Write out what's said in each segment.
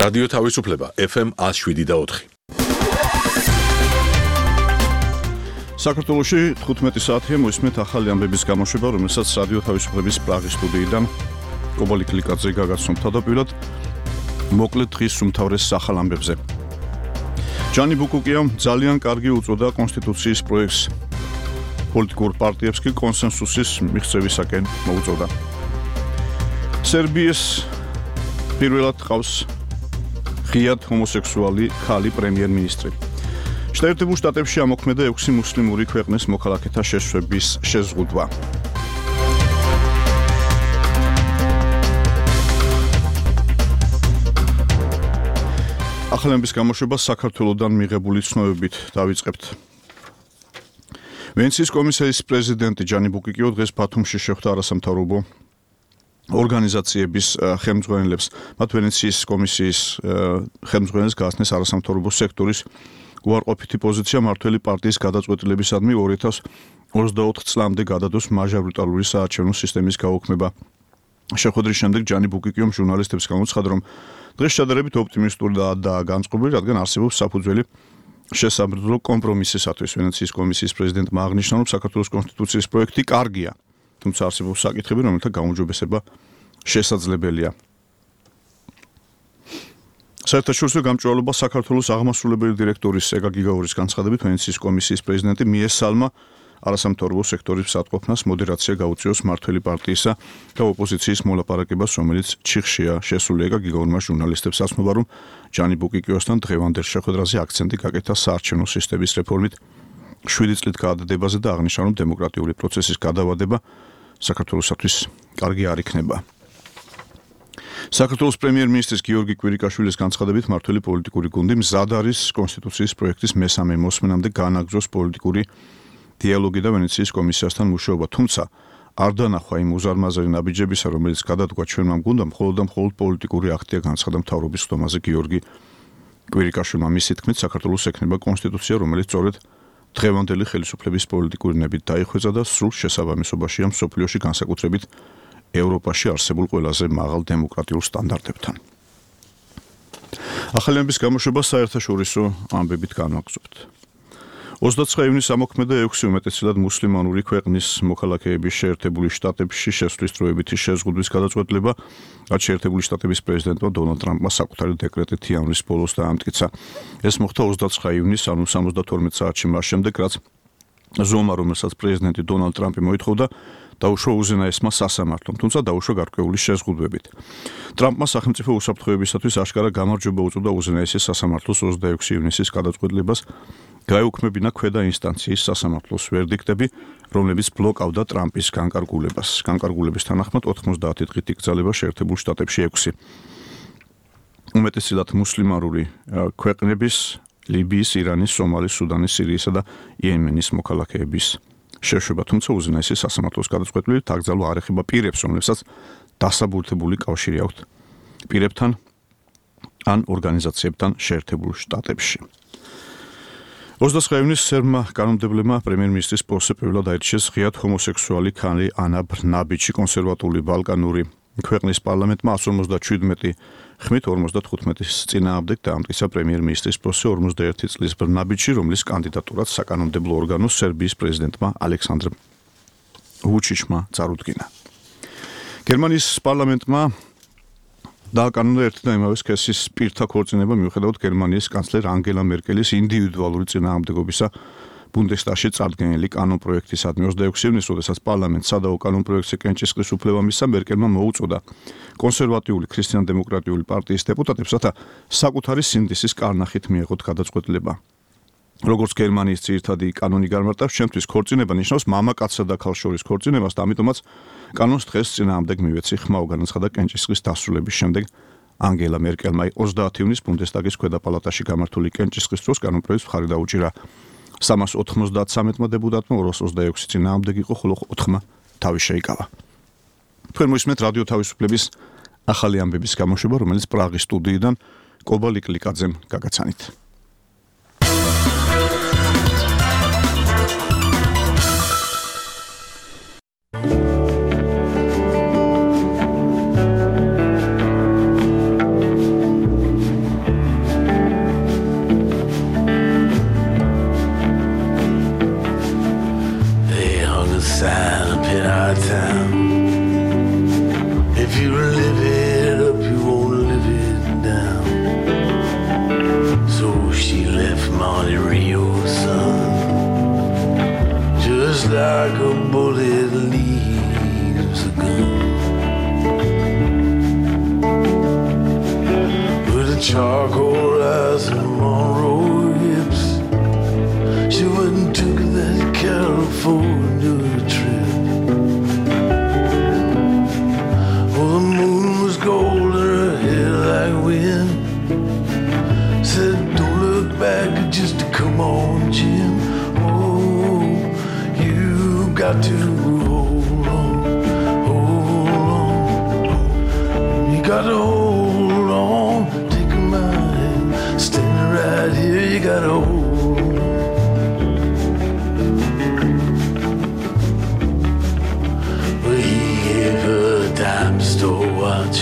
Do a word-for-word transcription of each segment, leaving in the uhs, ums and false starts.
რადიო თავისუფლება ეფ ემ one oh seven და four. საქართველოში თხუთმეტი საათია მოისმენთ ახალი ამბების გამოშვება, რომელსაც რადიო თავისუფლების პრაღის სტუდიიდან კობალი კლიკაძე გაგაცნობთ თავდაპირველად მოკლედ დღის უმთავრეს ახალ ამბებზე. ჯანი ბუკუკიამ ძალიან კარგი უწოდა კონსტიტუციის პროექტს. პოლიტიკურ პარტიებს კი კონსენსუსის მიღწევისაკენ მოუწოდა. სერბიის პირველად ყავს ღიად ჰომოსექსუალი ქალი პრემიერ-მინისტრი. შეერთებულ შტატებში ამოქმედა ექვსი მუსლიმური ქვეყნის მოქალაქეთა შეშვების შეზღუდვა. ახალების გამოშვება საქართველოსთან მიღებული ცნობებით დავიწყებთ. ვენეციის კომისიის პრეზიდენტი ჯანი ბუკიკიო დღეს ბათუმში შეხვდა არასამთავრობო ორგანიზაციების ხელმძღვანელებს, მათ ვენეციის კომისიის ხელმძღვანელს გასცეს არასამთავრობო სექტორის უარყოფითი პოზიცია მართველი პარტიის გადაწყვეტილებისადმი ორი ათას ოცდაოთხ წლამდე გადადოს მაჟორიტარული საარჩევნო სისტემის გაუქმება. შეხვედრის შემდეგ ჯანი ბუკიკიომ ჟურნალისტებს გამოცხადა, რომ დღეს შედარებით ოპტიმისტური და განწყობილი, რადგან არსებობს საფუძველი შესაბრძოლო კომპრომისისათვის. ვენეციის კომისიის პრეზიდენტმა აღნიშნა, რომ საქართველოს კონსტიტუციის პროექტი კარგია, თუმცა არსებობს საკითხები, რომელთა გაუმჯობესება შესაძლებელია. საერთაშორისო გამჭვირვალობა საქართველოს აღმასრულებელი დირექტორის ეგა გიგაურის განცხადებით ვენეციის კომისიის პრეზიდენტი მიესალმა არასამთავრობო სექტორის მსატყოფნას მოდერაცია გაუწიოს მართველი პარტიისა და ოპოზიციის მოლაპარაკებას, რომელიც ჩიხშია შესული. ეგა გიგაურმა ჟურნალისტებს ასმობა, რომ ჯანი ბუკიკიოსთან დღევანდელ შეხვედრაზე აქცენტი გაკეთა საარჩევნო სისტემის რეფორმით შვიდი წლით გადადებაზე და აღნიშნა, რომ დემოკრატიული პროცესის გადავადება საქართველოსთვის კარგი არ იქნება. საქართველოს პრემიერ-მინისტრის გიორგი კვირიკაშვილის განცხადებით მართველი პოლიტიკური გუნდი მზად არის კონსტიტუციის პროექტის მესამე მოსმენამდე განაგრძოს პოლიტიკური დიალოგი და ვენეციის კომისიასთან მუშაობა, თუმცა არ დანახვა იმ უზარმაზარი ნაბიჯებისა, რომელიც გადადგა ჩვენმა გუნდამ, მხოლოდ და მხოლოდ პოლიტიკური აქტია, განცხადა მთავრობის ხდომაზე გიორგი კვირიკაშვილმა. მისი თქმით, საქართველოს ექნება კონსტიტუცია, რომელიც სწორედ დღევანდელი ხელისუფლების პოლიტიკური ნებით დაიხვეწა და სრულ შესაბამისობაშია მსოფლიოში, განსაკუთრებით ევროპაში არსებულ ყველაზე მაღალ დემოკრატიულ სტანდარტებთან. ახალების გამოშვება საერთაშორისო ამბებით განვაგრძობთ. ოცდაცხრა ივნისს ამოქმედა ექვსი უმეტესად მუსლიმანური ქვეყნის მოქალაქეების შეერთებული შტატებში შესვლის დროებითი შეზღუდვის გადაწყვეტილება, რაც შეერთებული შტატების პრეზიდენტმა დონალდ ტრამპმა საკუთარი დეკრეტით იანვრის ბოლოს დაამტკიცა. ეს მოხდა ოცდაცხრა ივნისს, ანუ სამოცდათორმეტ საათში მას შემდეგ, რაც ზომა, რომელსაც პრეზიდენტი დონალდ ტრამპი მოითხოვდა, დაუშვა უზენაესმა სასამართლომ, თუმცა დაუშვა გარკვეული შეზღუდვებით. ტრამპმა სახელმწიფო უსაფრთხოებისათვის აშკარა გამარჯვება უწოდა უზენაესის სასამართლოს ოცდაექვსი ივნისის გადაწყვეტილებას, გაეუქმებინა ქვედა ინსტანციის სასამართლოს ვერდიქტები, რომლებიც ბლოკავდა ტრამპის განკარგულებას. განკარგულების თანახმად ოთხმოცდაათი დღით იკრძალება შეერთებულ შტატებში ექვსი უმეტესად მუსლიმანური ქვეყნების ლიბიის, ირანის, სომალის, სუდანის, სირიისა და იემენის მოქალაქეების შეშვება, თუმცა უზენაესის სასამართლოს გადაწყვეტილებით აკრძალვა არ ეხება პირებს, რომლებსაც დასაბუთებული კავშირი აქვთ პირებთან ან ორგანიზაციებთან შეერთებულ შტატებში. ოცდაცხრა ივნისს სერბმა კანონმდებლებმა პრემიერ-მინისტრის პოსტზე პირველად აირჩიეს ღიად ჰომოსექსუალი ქალი ანა ბრნაბიჩი. კონსერვატული ბალკანური ქვეყნის პარლამენტმა one hundred seventy-seven ხმით ორმოცდათხუთმეტის წინააღმდეგ დაამტკიცა პრემიერ-მინისტრის პოსტზე ორმოცდაერთი წლის ბრნაბიჩი, რომლის კანდიდატურაც საკანონმდებლო ორგანოს სერბიის პრეზიდენტმა ალექსანდრ ვუჩიჩმა წარუდგინა. გერმანიის პარლამენტმა დააკანონა ერთი და იმავე სქესის პირთა ქორწინება, მიუხედავად გერმანიის კანცლერ ანგელა მერკელის ინდივიდუალური წინააღმდეგობისა ბუნდესტაგში წარდგენილი კანონპროექტისადმი. ოცდაექვსი ივნისს, როდესაც პარლამენტს სადავო კანონპროექტზე კენჭისყრის უფლება მისცა, მერკელმა მოუწოდა კონსერვატიული ქრისტიან-დემოკრატიული პარტიის დეპუტატებს, რათა საკუთარი სინდისის კარნახით მიეღოთ გადაწყვეტილება. როგორც გერმანიის ძირითადი კანონი გამარტავს, ჩემთვის ქორწინება ნიშნავს მამაკაცსა და ქალს შორის ქორწინებას და ამიტომაც კანონს დღეს წინააღმდეგ მივეცი, ხმაო განაცხადა კენჭისყრის დასრულების შემდეგ ანგელა მერკელმა. ოცდაათი ივნისს ბუნდესტაგის ქვედა პალატაში გამართული კენჭისყრის დროს კანონპროექტს მხარი დაუჭირა სამას ოთხმოცდათსამეტმა დეპუტატმა, ორას ოცდაექვსი წინააღმდეგ იყო, ხოლო ოთხმა თავი შეიკავა. თქვენ მოისმენთ რადიო თავისუფლების ახალი ამბების გამოშვება, რომელიც პრაღის სტუდიიდან კობალი კლიკაძემ გაგაცანით. sign up in our town. If you live it up, you won't live it down. So she left Monte Rio, son, just like a bullet leaves a gun. With a charcoal eyes and Monroe hips, she went and took that California trip. Oh, the moon was gold and her hair like wind. Said, don't look back, just come on, Jim. Oh, you got to hold on, hold on. You got to hold on, take my hand, standing right here, you got to hold on. Dime store watch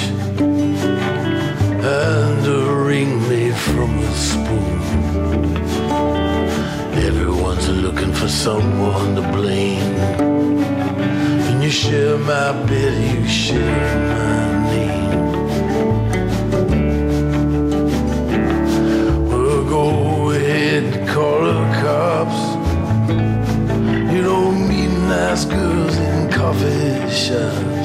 and a ring made from a spoon. Everyone's looking for someone to blame. And you share my bed, you share my name. Well, go ahead and call the cops. You don't meet nice girls in coffee shops.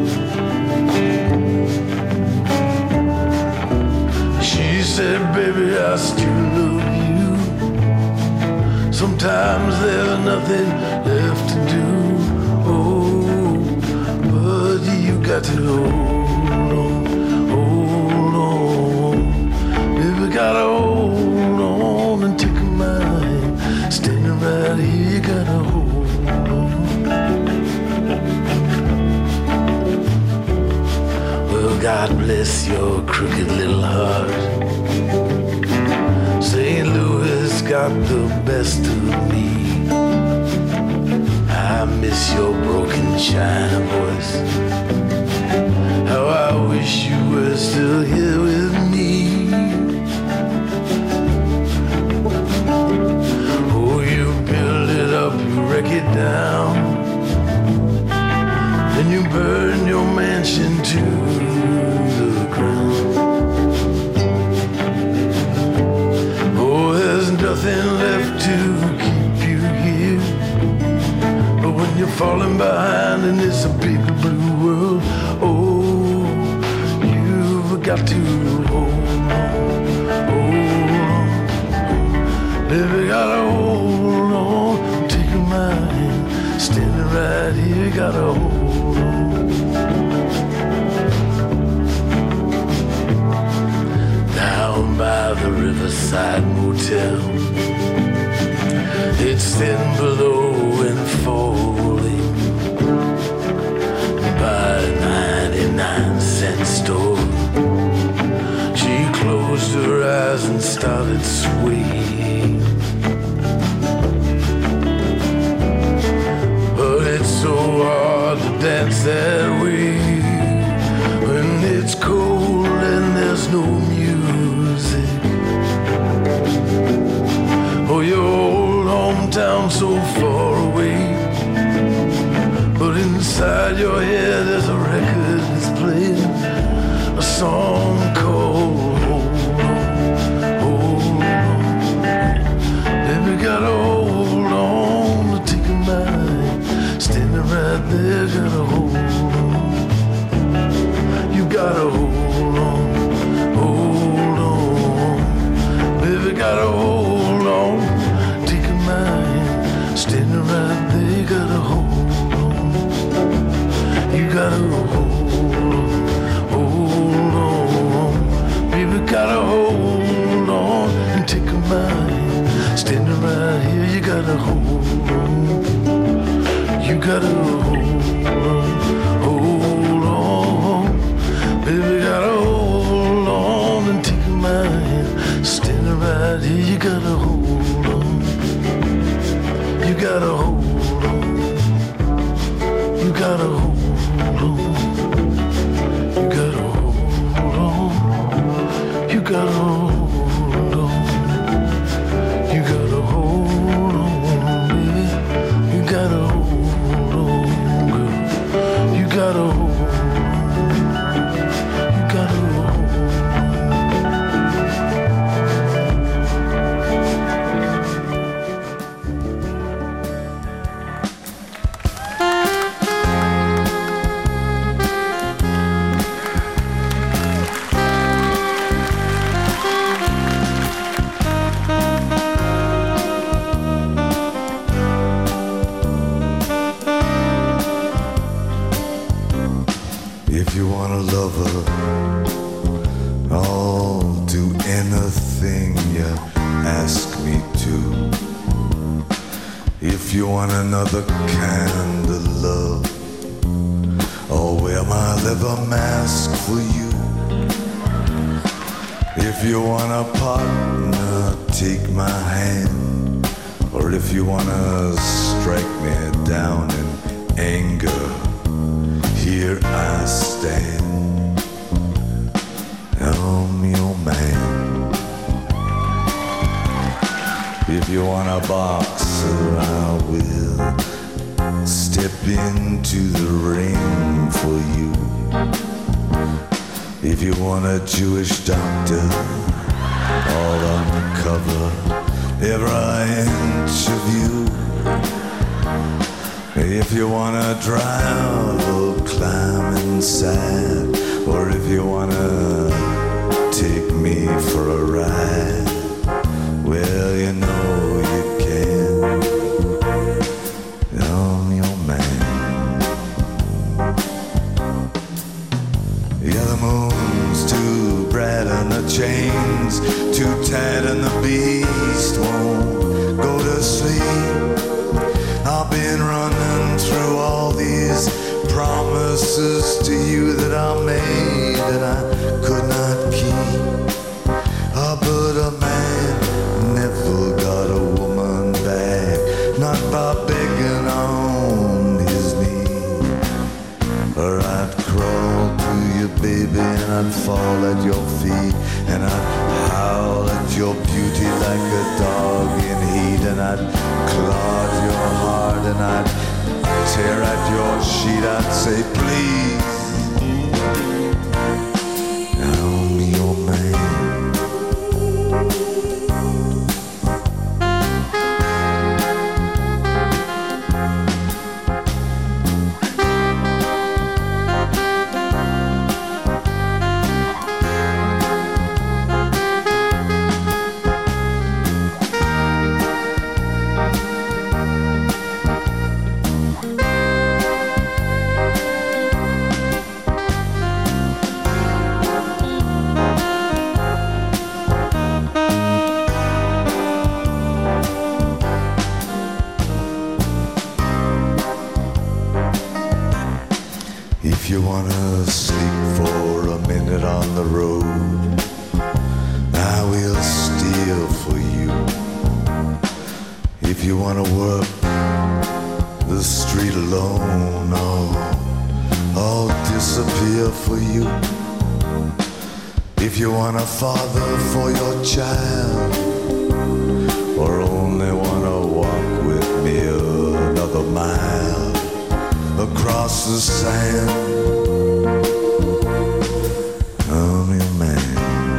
She said, baby, I still love you. Sometimes there's nothing left to do. Oh, but you got to hold on, hold on. Baby, gotta hold on and take my hand. Standing right here, you gotta hold on. Well, God bless your crooked little heart. Saint Louis got the best of me. I miss your broken China voice. How I wish you were still here with me. Oh, you build it up, you wreck it down. Then you burn your mansion to the ground. Oh, there's nothing left to keep you here. But when you're falling behind in this big blue world, oh, you've got to hold on, hold on. Baby, gotta hold on, take my hand, standing right here, gotta hold on. Down by the Riverside Motel, it's thin below and falling. By a ninety-nine cent store, she closed her eyes and started swaying. But it's so hard to dance that way when it's cold and there's no music. Oh, your old hometown so far away, but inside your head there's a record that's playing a song called Hold On, Hold On. Baby, gotta hold on to take a mind, standing right there, gotta hold on. You gotta hold on, hold on. Baby, gotta hold on, take a mind, standing right there, gotta hold on. You gotta hold on, hold on. Baby, gotta hold on and take a mind, standing right here, you gotta hold on. You gotta hold on, hold on. Baby, gotta hold on and take my hand, standing right here, you gotta hold on. You gotta hold on. You gotta hold on. You gotta hold on. You gotta hold on. You gotta hold on, baby. You gotta hold on. you want a lover, I'll do anything you ask me to. If you want another kind of love, I'll wear my leather mask for you. If you want a partner, take my hand. Or if you wanna strike me down in anger, here I stand. I'm your man. If you want a boxer, I will step into the ring for you. If you want a Jewish doctor, all uncover every inch of you. If you wanna drive or climb inside, or if you wanna take me for a ride, well, you know you can. I'm your man. Yeah, the moon's too bright and the chains too tight and the beast won't go to sleep. I've been running through all these promises to you that I made that I could not keep. Oh, but a man never got a woman back, not by begging on his knee. Or I'd crawl to you, baby, and I'd fall at your feet, and I'd howl at your beauty like a dog in heat, and I'd claw at your heart, and I'd tear at your sheet. I'd say, please, I'm your man. If you wanna sleep for a minute on the road, I will steal for you. If you wanna work the street alone, I'll, I'll disappear for you. If you want a father for your child, or only wanna walk with me another mile across the sand, I'm your man.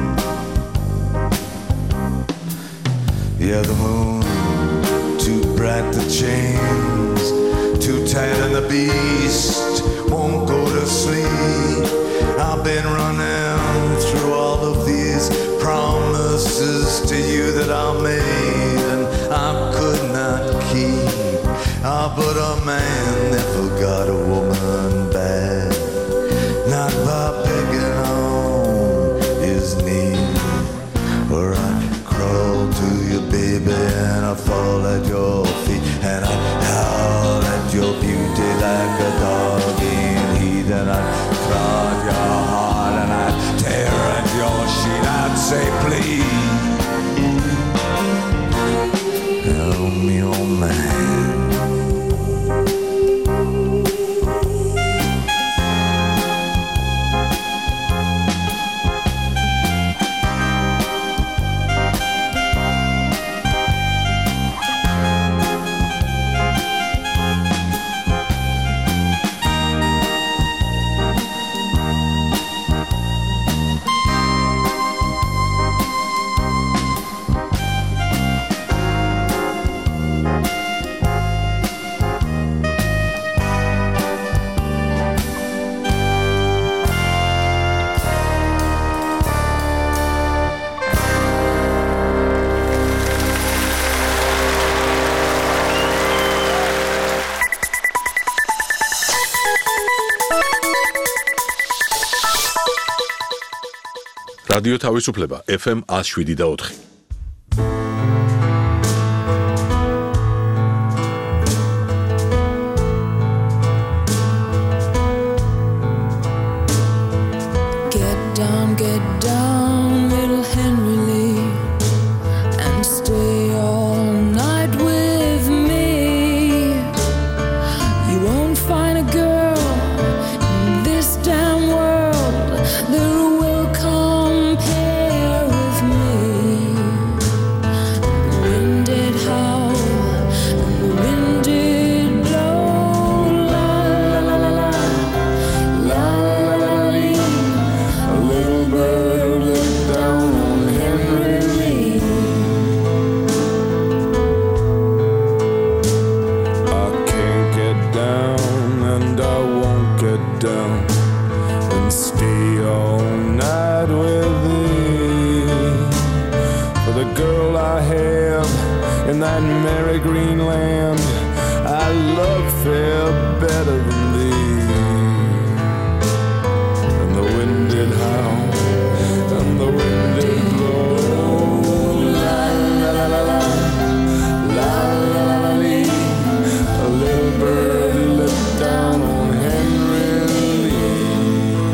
Yeah, the moon too bright, the chains too tight, and the beast won't go to sleep. I've been running through all of these promises to you that I made and I could not keep. Ah, but a man never got a woman back, not by begging on his knee. Or I'd crawl to you, baby, and I'd fall at your feet, and I'd howl at your beauty like a dog in heat. რადიო თავისუფლება ეფ ემ one oh seven და four. Get down, get down, little Henry Lee, and stay all night with me. You won't find a girl in this damn world that will compare with me. The wind did howl, and the wind did blow, la la la la la, la la la la. A little bird looked down on Henry Lee. I can't get down and I won't get down and stay all night with thee. For the girl I have in that merry green land, I love fair better than thee. And the wind did howl and the wind did blow, la la la la la, la la la la lee. A little bird looked down on Henry Lee.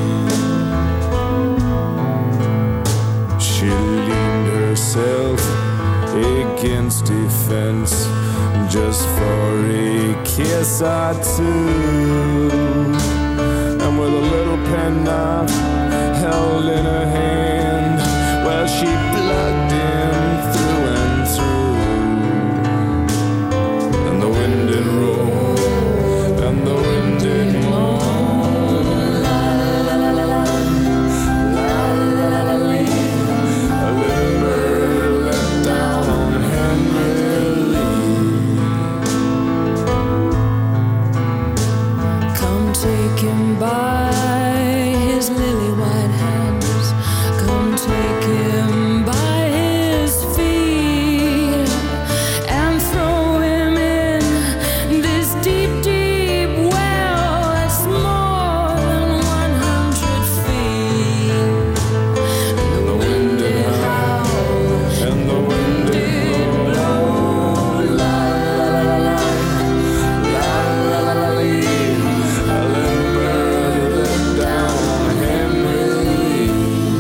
She leaned herself against a fence just for a kiss or two, and with a little penknife held in her hand, well, she plugged him through and through. And the wind did roll, and the wind did moan, la la la la la, la la la la lee. A little bird let down on Henry Lee. Come take him by his lily white hands. Come take him by his feet and throw him in this deep, deep well that's more than one hundred feet. And the wind did howl, and the wind did blow, la la la la la, la la la la lee. A little bird let down on Henry Lee.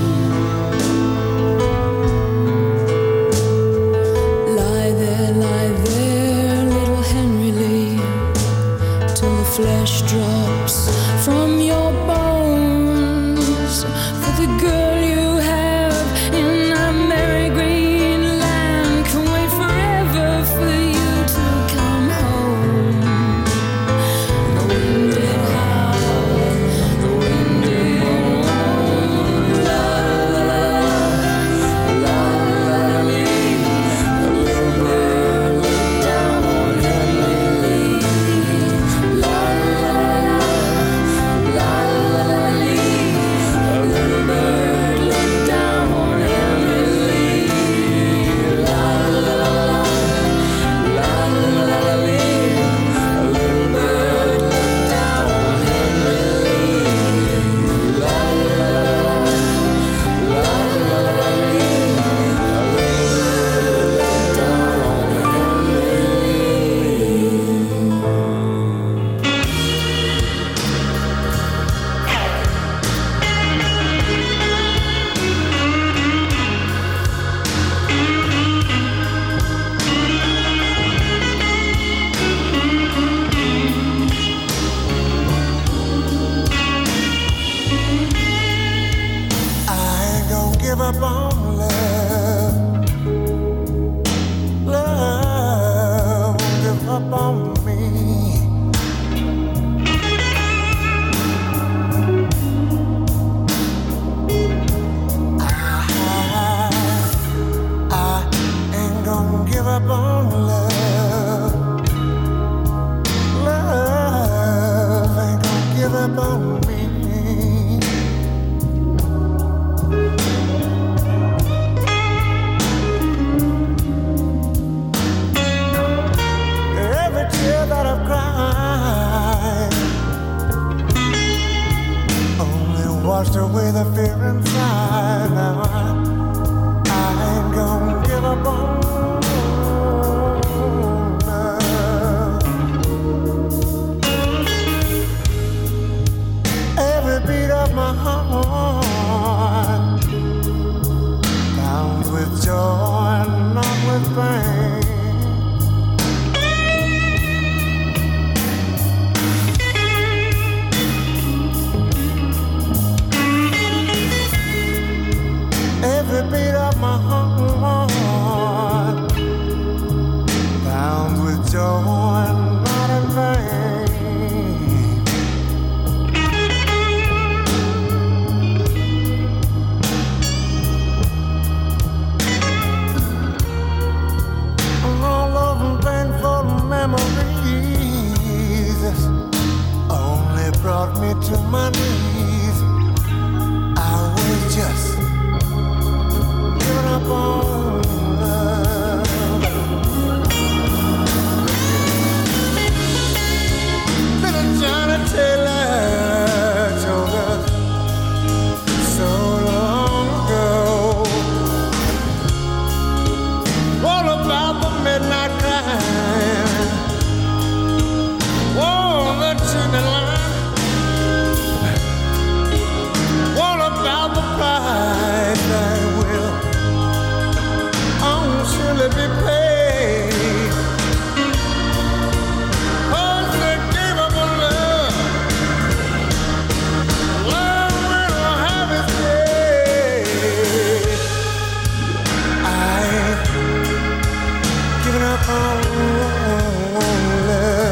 Lie there, lie there, little Henry Lee, till the flesh drops from your bones. For the girl you have in that merry green land can wait forever for you to come home. The wind did howl, the wind did moan, la la la la, la la la lee. A little bird looked down on Henry Lee. La la la la, la washed away the fear inside. Now I, I ain't gonna give up on love. Every beat of my heart pounds with joy, not with pain. Every beat of my heart pounds with joy, not in vain. All of them painful memories only brought me to my knees. I was just up on love. Little Johnny Taylor told us so long ago all about the midnight cry, oh, the chimney line, all about the price that will surely be paid. Oh, they gave up on love. Love will have its day. I ain't giving up on love.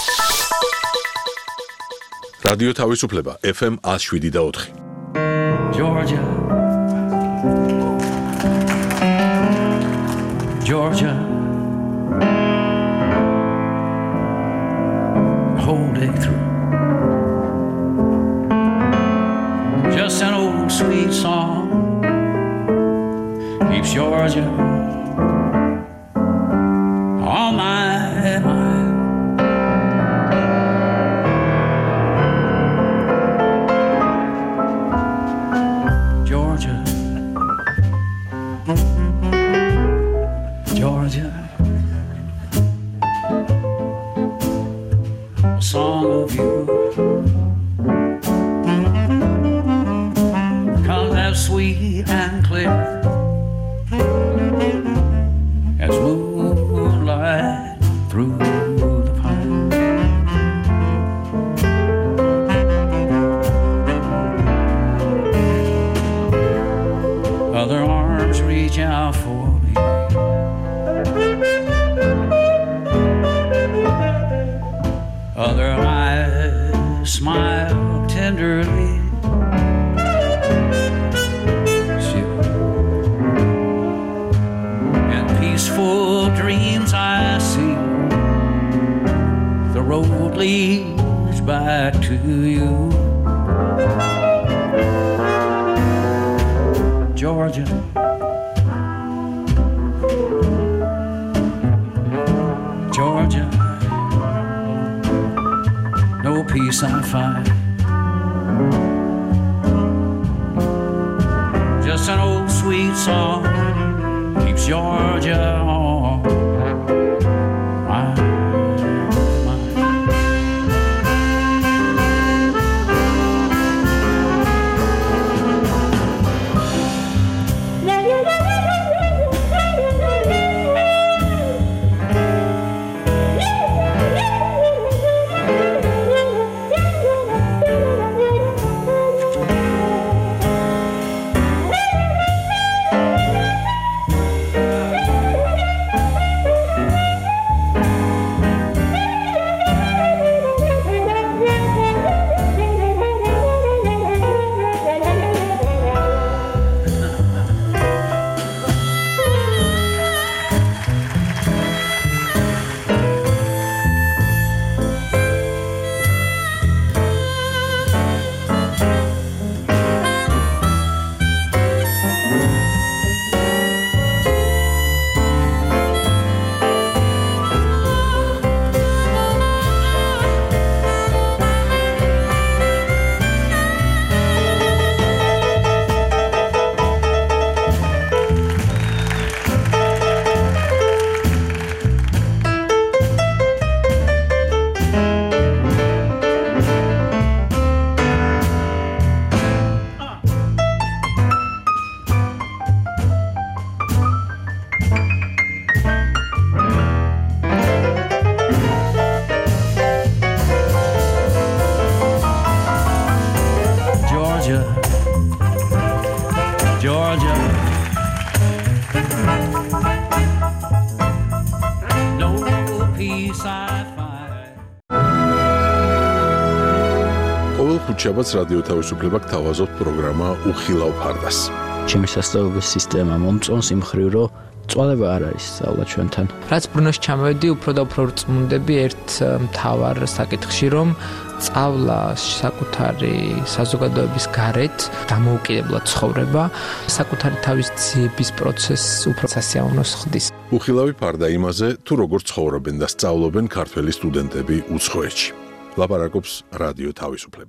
რადიო თავისუფლება ეფ ემ one oh seven და four. Georgia, Georgia, whole day through. Just an old sweet song keeps Georgia on my mind. Georgia, Georgia, a song of you comes as sweet and clear as moonlight through the pine. Other arms reach out for me, other eyes smile tenderly. And peaceful dreams I see, the road leads back to you. Georgia, Georgia, no peace I find, just an old sweet song keeps Georgia on my mind. Georgia, no peace I find. ყოველ ხუთშაბათს რადიო თავისუფლება გთავაზობთ პროგრამა უხილავ ფარდას. ჩემი სასწავლებელი სისტემა მომწონს იმ მხრივ, რომ წვალება არ არის სწავლა ჩვენთან. რაც ბრუნოში ჩამოვედი, უფრო და უფრო რწმუნდები ერთ მთავარ საკითხში, რომ სწავლა საკუთარი საზოგადოების გარეთ დამოუკიდებლად ცხოვრება, საკუთარი თავის ძიების პროცესს უფრო სასიამოვნოს ხდის. უხილავი ფარდა იმაზე, თუ როგორ ცხოვრობენ და სწავლობენ ქართველი სტუდენტები უცხოეთში. ლაპარაკობს რადიო თავისუფლება.